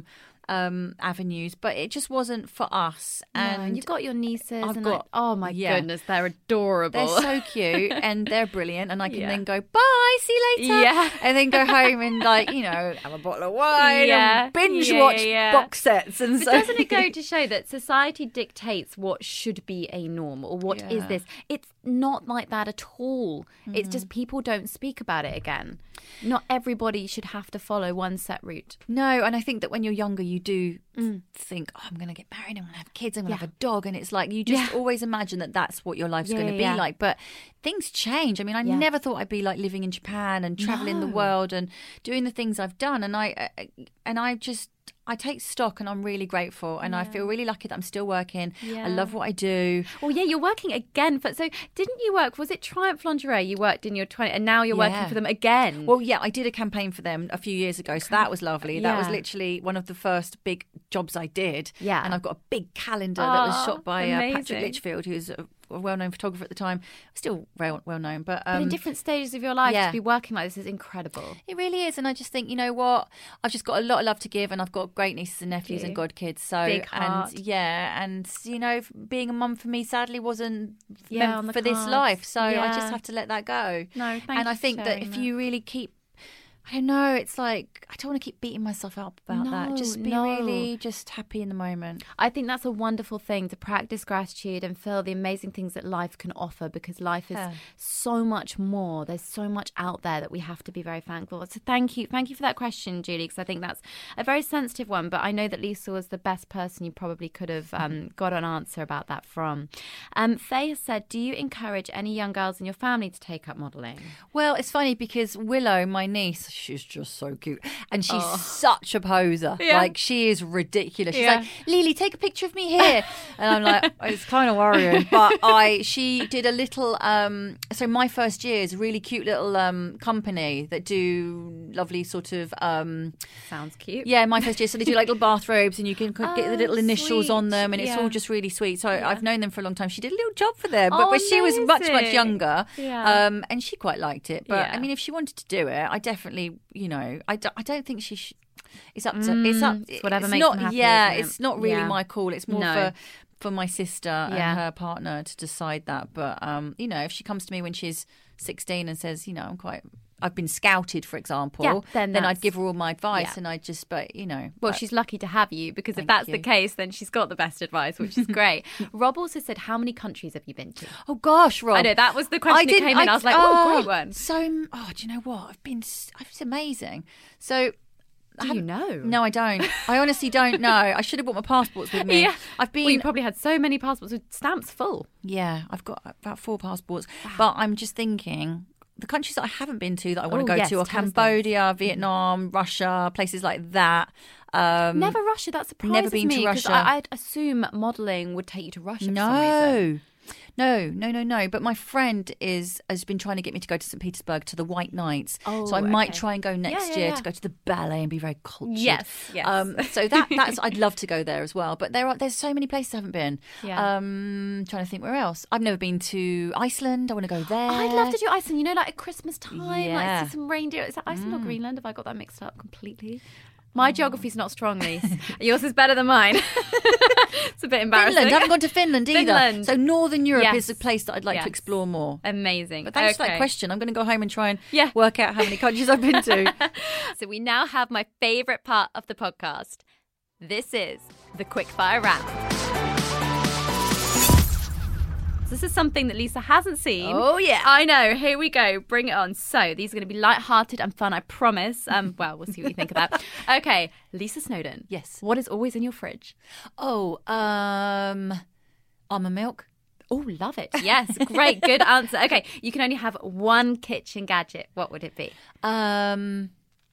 um, avenues, but it just wasn't for us. And no, you've got your nieces. I've and got, like, oh my yeah. goodness, they're adorable. They're so cute and they're brilliant. And I can yeah. then go, bye, see you later. Yeah. And then go home and like, you know, have a bottle of wine yeah. and binge yeah, watch yeah. box sets. And but so doesn't it go to show that society dictates what should be a norm or what yeah. is this? It's not like that at all. Mm. It's just people don't speak about it again. Not everybody should have to follow one set route. No, and I think that when you're younger, you do mm. think, oh, I'm going to get married, I'm going to have kids, I'm going to yeah. have a dog. And it's like, you just yeah. always imagine that that's what your life's yeah, going to be yeah. like. But things change. I mean, I yeah. never thought I'd be like living in Japan and traveling no. the world and doing the things I've done. And I, and I just... I take stock and I'm really grateful and yeah. I feel really lucky that I'm still working. Yeah. I love what I do. Well, yeah, you're working again. For, so didn't you work, was it Triumph Lingerie you worked in your twenties and now you're yeah. working for them again? Well, yeah, I did a campaign for them a few years ago. So that was lovely. Yeah. That was literally one of the first big jobs I did. Yeah. And I've got a big calendar oh, that was shot by uh, Patrick Litchfield, who's a a well-known photographer at the time, still well, well-known. But, um, but in different stages of your life, yeah. to be working like this is incredible. It really is. And I just think, you know what? I've just got a lot of love to give and I've got great nieces and nephews and godkids. So, Big heart. And yeah, and, you know, being a mum for me sadly wasn't yeah, meant for cards. This life. So yeah. I just have to let that go. No, thank and you I think that if that. you really keep... I don't know, it's like, I don't want to keep beating myself up about no, that. Just be no. really just happy in the moment. I think that's a wonderful thing, to practice gratitude and feel the amazing things that life can offer, because life is yeah. so much more. There's so much out there that we have to be very thankful. So thank you. Thank you for that question, Julie, because I think that's a very sensitive one. But I know that Lisa was the best person you probably could have um, got an answer about that from. Um, Faye has said, do you encourage any young girls in your family to take up modelling? Well, it's funny because Willow, my niece, she's just so cute. And she's oh. such a poser. Yeah. Like, she is ridiculous. She's yeah. like, Lily, take a picture of me here. And I'm like, it's kind of worrying. But I, she did a little, um, so My First Year is a really cute little um, company that do lovely sort of... Um, Sounds cute. Yeah, My First Year. So they do like little bathrobes and you can oh, get the little initials sweet. on them and it's yeah. all just really sweet. So yeah. I've known them for a long time. She did a little job for them. But, oh, but she was much, much younger. Yeah. Um, and she quite liked it. But yeah. I mean, if she wanted to do it, I definitely, you know, I, do, I don't think she should. It's up to mm, it's up. It's whatever it's makes not, them happy. Yeah, isn't it? it's not really yeah. my call. It's more no. for for my sister yeah. and her partner to decide that. But um, you know, if she comes to me when she's sixteen and says, you know, I'm quite. I've been scouted, for example, yeah, then, then I'd give her all my advice yeah. and I'd just, but, you know. Well, but, she's lucky to have you, because if Thank that's you. the case, then she's got the best advice, which is great. Rob also said, how many countries have you been to? Oh, gosh, Rob. I know, that was the question that came in. I, I was like, oh, oh, great one. So, oh, do you know what? I've been, it's amazing. So... Do you know? No, I don't. I honestly don't know. I should have brought my passports with me. Yeah. I've been. Well, you probably had so many passports with stamps full. Yeah, I've got about four passports. Wow. But I'm just thinking, the countries that I haven't been to that I want oh, to go yes, to are Cambodia, Vietnam, Russia, places like that. Um, never Russia. That surprises never been me, to Russia. I, I'd assume modelling would take you to Russia. No. For some reason. No, no, no, no. But my friend is has been trying to get me to go to Saint Petersburg to the White Nights. Oh, so I might okay. try and go next yeah, yeah, year yeah. to go to the ballet and be very cultured. Yes, yes. Um, so that that's I'd love to go there as well. But there are there's so many places I haven't been. Yeah. Um, trying to think where else. I've never been to Iceland. I want to go there. I'd love to do Iceland. You know, like at Christmas time, Yeah. like see some reindeer. Is that Iceland mm. or Greenland? Have I got that mixed up completely? My geography's not strong, Lise. Yours is better than mine. It's a bit embarrassing. Finland. I haven't gone to Finland either. Finland. So Northern Europe yes. is a place that I'd like yes. to explore more. Amazing. But thanks okay. for that question. I'm going to go home and try and yeah. work out how many countries I've been to. So we now have my favourite part of the podcast. This is the quickfire round. This is something that Lisa hasn't seen. Oh, yeah. I know. Here we go. Bring it on. So these are going to be light-hearted and fun, I promise. Um, well, we'll see what you think of that. Okay. Lisa Snowdon. Yes. What is always in your fridge? Oh, um, almond milk. Oh, love it. Yes. Great. Good answer. Okay. You can only have one kitchen gadget. What would it be? Um...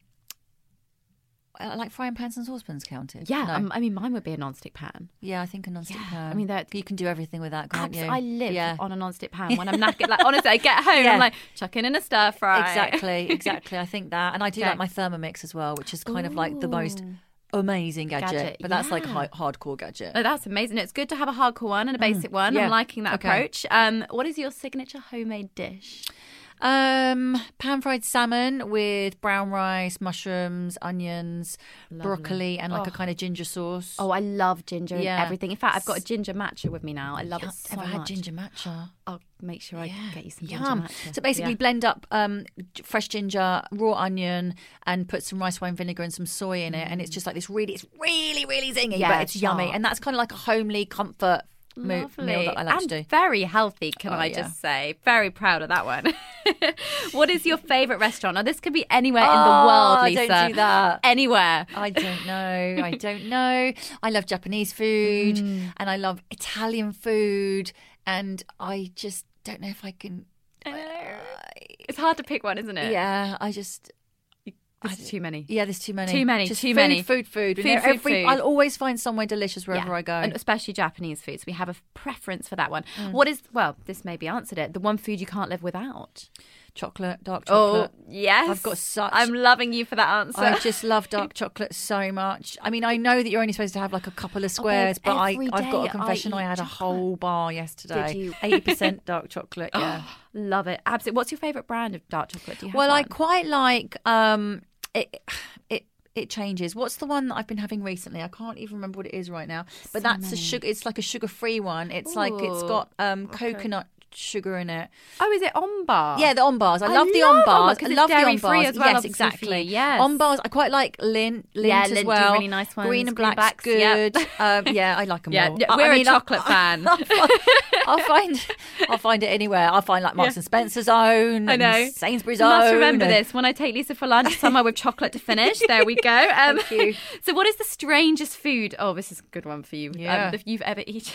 Like frying pans and saucepans counted? Yeah, no. um, I mean, mine would be a non-stick pan. Yeah, I think a non-stick yeah. pan. I mean, you can do everything with that, can't abs- you? I live yeah. on a non-stick pan when I'm knackered. Like, honestly, I get home, yeah. I'm like, chuck in in a stir fry. Exactly, exactly. I think that. And I do okay. like my Thermomix as well, which is kind Ooh. of like the most amazing gadget. gadget. But that's yeah. like a high, hardcore gadget. Oh, that's amazing. It's good to have a hardcore one and a basic Mm. one. Yeah. I'm liking that okay. approach. Um, what is your signature homemade dish? Um, pan-fried salmon with brown rice, mushrooms, onions, Lovely. broccoli, and like oh. a kind of ginger sauce. Oh, I love ginger yeah. and everything. In fact, I've got a ginger matcha with me now. I love yeah, it so ever much. had ginger matcha? I'll make sure I yeah. get you some Yum. ginger matcha. So basically, yeah. blend up um, fresh ginger, raw onion, and put some rice wine vinegar and some soy in it, mm. and it's just like this really, it's really, really zingy, yeah, but it's, it's yummy, and that's kind of like a homely comfort. Lovely. meal that I like and to do. Very healthy, can oh, I yeah. just say? Very proud of that one. What is your favourite restaurant? Now, this could be anywhere oh, in the world, Lisa. Don't do that. Anywhere. I don't know. I don't know. I love Japanese food mm. and I love Italian food, and I just don't know if I can. I know. It's hard to pick one, isn't it? Yeah, I just. There's too many. Yeah, there's too many. Too many. Just too food, many. Food, food, food. Food, food, every, food. I'll always find somewhere delicious wherever yeah. I go. And especially Japanese food. So we have a preference for that one. Mm. What is, well, this maybe answered it, the one food you can't live without? Chocolate, dark chocolate. Oh, yes. I've got such... I'm loving you for that answer. I just love dark chocolate so much. I mean, I know that you're only supposed to have like a couple of squares, oh, but I, I've got a confession. I, I had chocolate. a whole bar yesterday. Did you? eighty percent dark chocolate, yeah. Oh, love it. Absolutely. What's your favourite brand of dark chocolate? Do you have well, one? I quite like... Um, it, it It changes. What's the one that I've been having recently? I can't even remember what it is right now. But so that's many. a sugar. It's like a sugar-free one. It's Ooh, like it's got um, okay. coconut sugar in it. Oh, is it on bar? Yeah, the on bars. I, I love the love on bars. I love the on bars. As well, yes, exactly. Yes. On bars. I quite like Lint. Lint yeah, as Lint well. Do really nice ones. Green and Green black's blacks, good. Yep. um, yeah, I like them yeah, all. Yeah, we're I mean, a chocolate I'll, fan. I'll, I'll find. I'll find it anywhere. I'll find like Marks yeah. and Spencer's own. I know. Sainsbury's you own. You must remember and... this when I take Lisa for lunch. Somewhere with chocolate to finish. There we go. Um, Thank you. So, what is the strangest food? Oh, this is a good one for you. Yeah. Um, if you've ever eaten.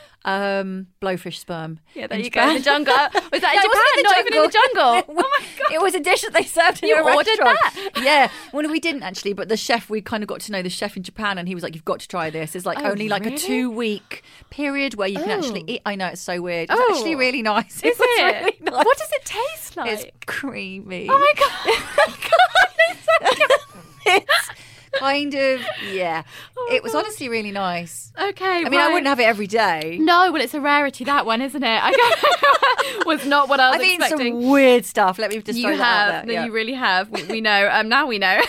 Um, blowfish sperm. Yeah, there in you Japan. go. In the jungle. Was that in no, Japan? In Not jungle. even in the jungle. Oh my god! It was a dish that they served in you a ordered restaurant. That? Yeah. Well, we didn't actually, but the chef, we kind of got to know the chef in Japan, and he was like, "You've got to try this." It's like oh, only like really? a two-week period where you can oh. actually eat. I know it's so weird. It's oh. actually really nice. Is it? it? Really nice. What does it taste like? It's creamy. Oh my god! It's kind of yeah. Oh it was God. honestly really nice. Okay, I mean, right. I wouldn't have it every day. No, well, it's a rarity, that one, isn't it? I was not what I was I've expecting. eaten some weird stuff. Let me just you throw that have. out there. No, yeah. you really have. We, we know. Um, now we know.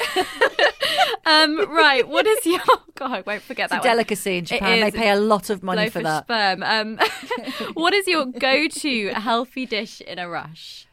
um, right. What is your? God, I won't forget it's that a one. delicacy in Japan. It They is. pay a lot of money Blowfish for that. Sperm. Um, what is your go-to healthy dish in a rush?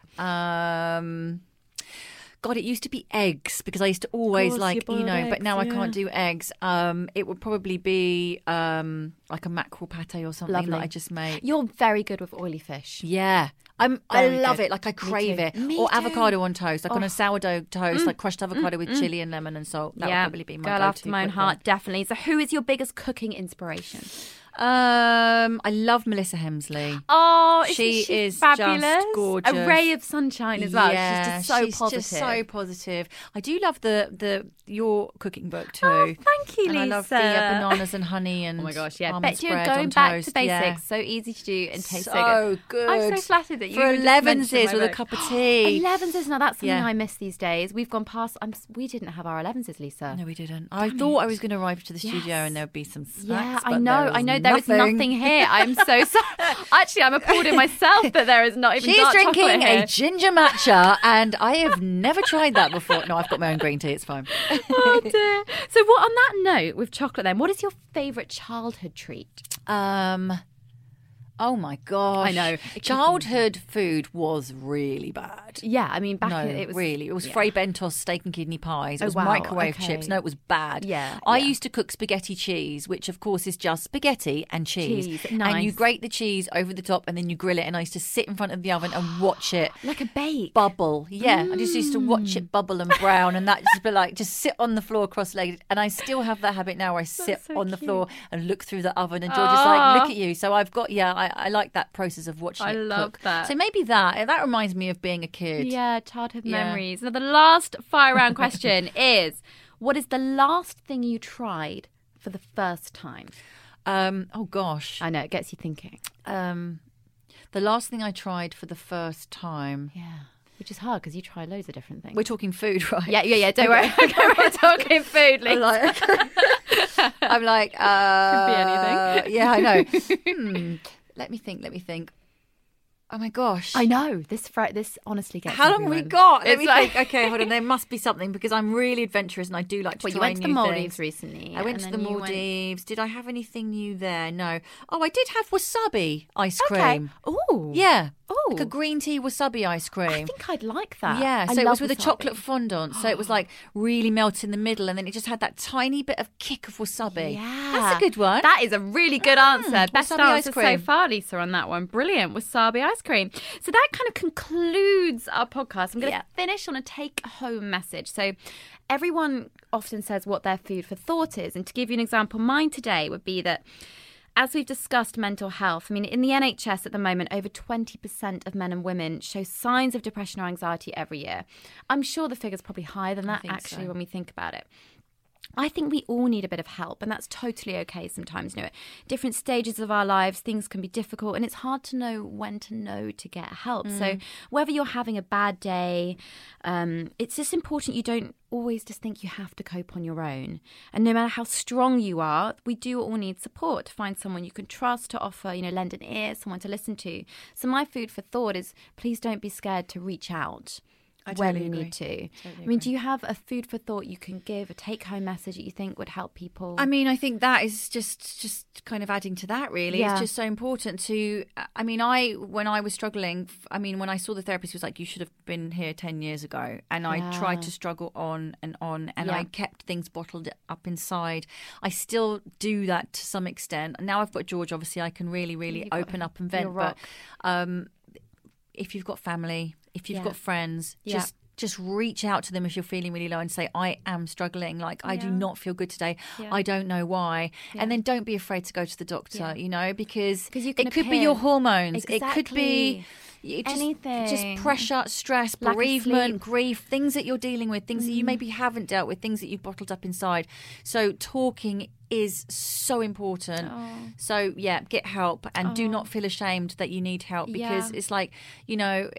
Um. God, it used to be eggs because I used to always like, you, you know, eggs, but now yeah. I can't do eggs. Um, it would probably be um, like a mackerel pate or something Lovely. that I just made. You're very good with oily fish. Yeah. I'm, I Very love good. it. Like I crave Me it. Me or too. avocado on toast, like oh. on a sourdough toast, mm. like crushed avocado mm. with mm. chili and lemon and salt. That yeah. would probably be my Girl go-to after my own heart, one. definitely. So, who is your biggest cooking inspiration? Um, I love Melissa Hemsley. Oh, she she is fabulous? just gorgeous. A ray of sunshine as well. Yeah, she's just so she's positive. just so positive. I do love the the your cooking book too. Oh, thank you, and Lisa. I love the uh, bananas and honey and oh my gosh, yeah. almond Bet you're spread going on back toast. to basics. Yeah. So easy to do and taste so so good. good. I'm so flattered that you for just elevenses mentioned my with a book. cup of tea. Elevenses, now that's something Yeah. I miss these days. We've gone past. I'm, we didn't have our elevenses, Lisa. No, we didn't. I Damn thought it. I was going to arrive to the Yes. studio and there would be some snacks. Yeah, I but know. there I know. was There is nothing. nothing here. I'm so sorry. Actually, I'm appalled in myself that there is not even She's dark drinking chocolate here. a ginger matcha, and I have never tried that before. No, I've got my own green tea. It's fine. Oh dear. So, what on that note with chocolate? Then, what is your favourite childhood treat? Um. Oh my gosh! I know. Childhood food was really bad. Yeah, I mean, back no, in, it was really. It was yeah. Frey Bentos steak and kidney pies. It Oh, was wow. microwave Okay. chips. No, it was bad. Yeah, I yeah. used to cook spaghetti cheese, which of course is just spaghetti and cheese. Cheese, And nice. you grate the cheese over the top, and then you grill it. And I used to sit in front of the oven and watch it like a bake. bubble. Yeah, I just used to watch it bubble and brown, and that just be like just sit on the floor cross-legged. And I still have that habit now where I sit so on the cute. floor and look through the oven, and George is Ah. like, "Look at you." So I've got yeah, I, I like that process of watching I it love cook. that. So maybe that that reminds me of being a kid. Yeah, childhood Yeah. memories. Now, the last fire round question is: what is the last thing you tried for the first time? Um. Oh gosh. I know, it gets you thinking. Um. The last thing I tried for the first time. Yeah. Which is hard because you try loads of different things. We're talking food, right? Yeah, yeah, yeah. Don't worry. Okay, we're talking food, Lisa. I'm like, I'm like uh, Could be anything. Yeah, I know. hmm. Let me think. Let me think. Oh my gosh. I know. This fr- this honestly gets How long everyone. have we got? Let It's me like... think. Okay, hold on. There must be something because I'm really adventurous and I do like to well, try you went to new the Maldives things. recently. I went to the Maldives. Went... Did I have anything new there? No. Oh, I did have wasabi ice okay. cream. Oh. Yeah. Oh. Like a green tea wasabi ice cream. I think I'd like that. Yeah, I so it love was with wasabi. a chocolate fondant. So it was like really melted in the middle and then it just had that tiny bit of kick of wasabi. Yeah. That's a good one. That is a really good answer. Mm, Best wasabi answer ice cream. so far, Lisa, on that one. Brilliant. Wasabi ice cream. So that kind of concludes our podcast. I'm going to Yeah. finish on a take-home message. So everyone often says what their food for thought is. And to give you an example, mine today would be that as we've discussed mental health, I mean, in the N H S at the moment, over twenty percent of men and women show signs of depression or anxiety every year. I'm sure the figure's probably higher than that, actually, so. when we think about it. I think we all need a bit of help, and that's totally okay sometimes. You know, at different stages of our lives, things can be difficult, and it's hard to know when to know to get help. Mm. So whether you're having a bad day, um, it's just important you don't always just think you have to cope on your own. And no matter how strong you are, we do all need support to find someone you can trust, to offer, you know, lend an ear, someone to listen to. So my food for thought is please don't be scared to reach out. I when totally you agree. need to. Totally I mean, agree. do you have a food for thought you can give, a take-home message that you think would help people? I mean, I think that is just just kind of adding to that, really. Yeah. It's just so important to, I mean, I, when I was struggling, I mean, when I saw the therapist, he was like, you should have been here ten years ago. And I Yeah. tried to struggle on and on, and Yeah. I kept things bottled up inside. I still do that to some extent. Now I've got George, obviously, I can really, really You've got open up and your vent. rock. But um, if you've got family, if you've Yeah. got friends, Yeah. just just reach out to them if you're feeling really low and say, I am struggling. Like, I do Yeah. not feel good today. Yeah. I don't know why. Yeah. And then don't be afraid to go to the doctor, Yeah. you know, because 'Cause you can it could be appear. your hormones. It could be Exactly. it just, Anything. just pressure, stress, Lack of bereavement, sleep. grief, things that you're dealing with, things that you maybe haven't dealt with, things that you've bottled up inside. So talking is so important. Oh. So yeah, get help and do not feel ashamed that you need help, because Yeah. it's like, you know,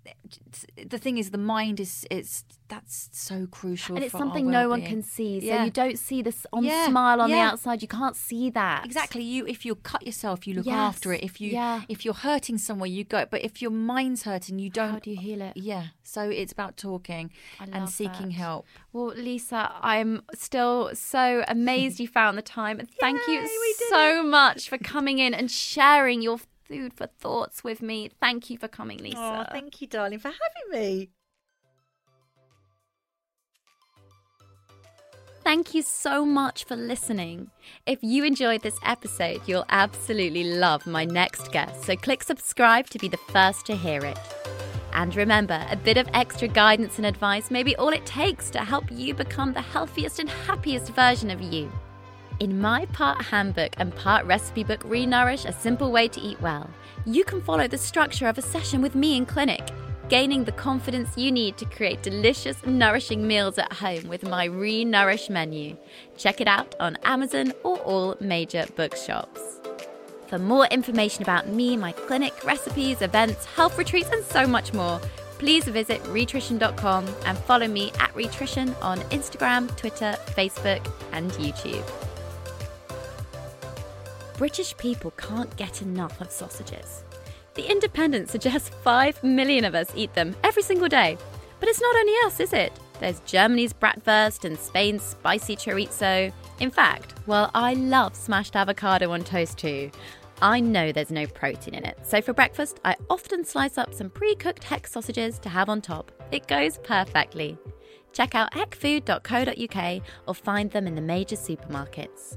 the thing is the mind is it's that's so crucial, and it's for something our no one well-being. can see. So Yeah. you don't see this on Yeah. smile on the Yeah. outside. You can't see that. Exactly. You, if you cut yourself, you look Yes. after it. If you, Yeah. if you're hurting somewhere, you go. But if your mind's hurting, you don't. How do you heal it? Yeah. So it's about talking I and love seeking that. help. Well, Lisa, I'm still so amazed you found the time. And thank Yay, you we did so much for coming in and sharing your food for thoughts with me. Thank you for coming, Lisa. Oh, thank you, darling, for having me. Thank you so much for listening. If you enjoyed this episode, you'll absolutely love my next guest, so click subscribe to be the first to hear it. And remember, a bit of extra guidance and advice may be all it takes to help you become the healthiest and happiest version of you. In my part handbook and part recipe book, Renourish, A Simple Way to Eat Well, you can follow the structure of a session with me in clinic, gaining the confidence you need to create delicious, nourishing meals at home with my Renourish menu. Check it out on Amazon or all major bookshops. For more information about me, my clinic, recipes, events, health retreats, and so much more, please visit Rhitrition dot com and follow me at Rhitrition on Instagram, Twitter, Facebook, and YouTube. British people can't get enough of sausages. The Independent suggests five million of us eat them every single day. But it's not only us, is it? There's Germany's bratwurst and Spain's spicy chorizo. In fact, while I love smashed avocado on toast too, I know there's no protein in it. So for breakfast, I often slice up some pre-cooked Heck sausages to have on top. It goes perfectly. Check out heck food dot co dot uk or find them in the major supermarkets.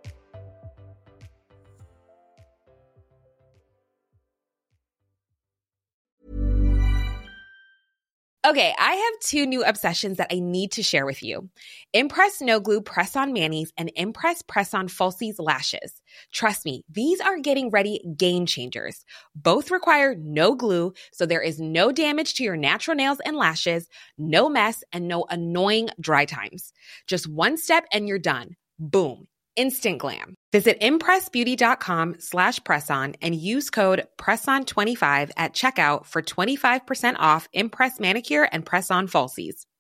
Okay, I have two new obsessions that I need to share with you. Impress No Glue Press-On Manis and Impress Press-On Falsies Lashes. Trust me, these are getting ready game changers. Both require no glue, so there is no damage to your natural nails and lashes, no mess, and no annoying dry times. Just one step and you're done. Boom. Instant glam. Visit impressbeauty.com slash presson and use code presson twenty-five at checkout for twenty-five percent off Impress Manicure and Press-On Falsies.